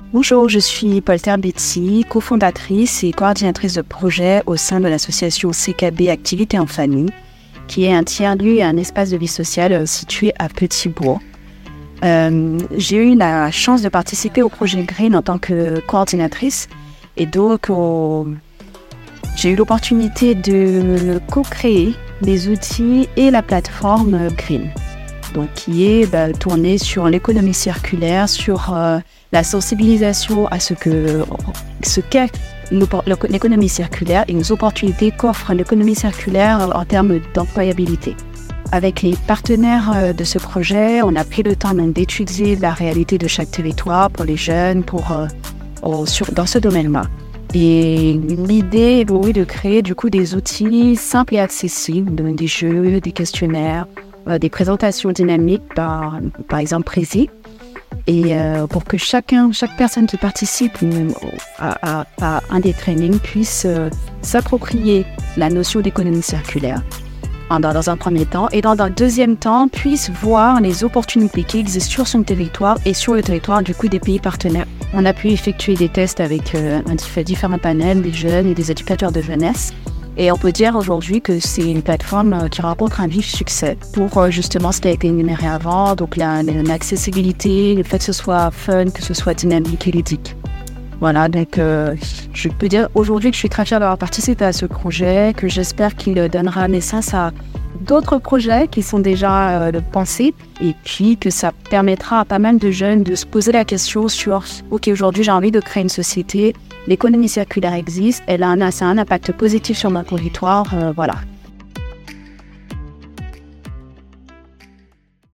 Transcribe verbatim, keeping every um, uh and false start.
Bonjour, je suis Polter Betty, cofondatrice et coordinatrice de projet au sein de l'association C K B Activités en famille, qui est un tiers-lieu et un espace de vie sociale situé à Petit-Bourg. Euh, j'ai eu la chance de participer au projet Green en tant que coordinatrice et donc on... j'ai eu l'opportunité de co-créer les outils et la plateforme Green, donc qui est bah, tournée sur l'économie circulaire, sur euh, la sensibilisation à ce que ce qu'est l'économie circulaire et les opportunités qu'offre l'économie circulaire en termes d'employabilité. Avec les partenaires de ce projet, on a pris le temps d'étudier la réalité de chaque territoire pour les jeunes, pour, euh, sur, dans ce domaine-là. Et l'idée est oui, de créer du coup des outils simples et accessibles, donc des jeux, des questionnaires, euh, des présentations dynamiques, par, par exemple Précis, et euh, pour que chacun, chaque personne qui participe à, à, à un des trainings puisse euh, s'approprier la notion d'économie circulaire dans, dans un premier temps, et dans un deuxième temps puisse voir les opportunités qui existent sur son territoire et sur le territoire du coup des pays partenaires. On a pu effectuer des tests avec euh, un, différents panels, des jeunes et des éducateurs de jeunesse. Et on peut dire aujourd'hui que c'est une plateforme qui rencontre un vif succès pour euh, justement ce qui a été énuméré avant, donc l'accessibilité, le fait que ce soit fun, que ce soit dynamique et ludique. Voilà, donc euh, je peux dire aujourd'hui que je suis très fière d'avoir participé à ce projet, que j'espère qu'il donnera naissance à d'autres projets qui sont déjà euh, pensés, et puis que ça permettra à pas mal de jeunes de se poser la question sur « Ok, aujourd'hui j'ai envie de créer une société, l'économie circulaire existe, elle a un, ça a un impact positif sur mon territoire, euh, voilà,